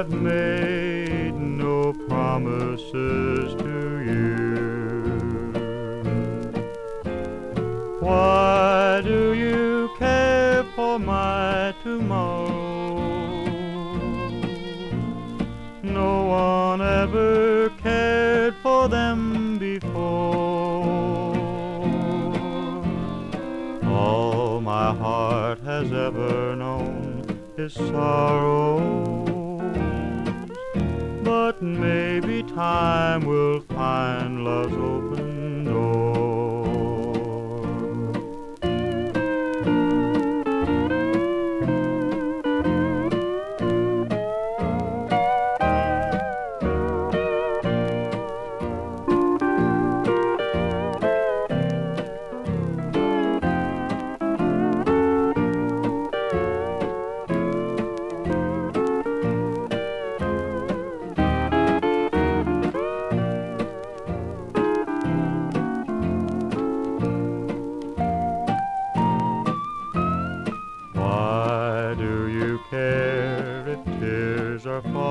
made no promises to you. Why do you care for my tomorrow? No one ever cared for them before. All my heart has ever known is sorrow, but maybe time will find love's open door. Why do you care if tears are falling?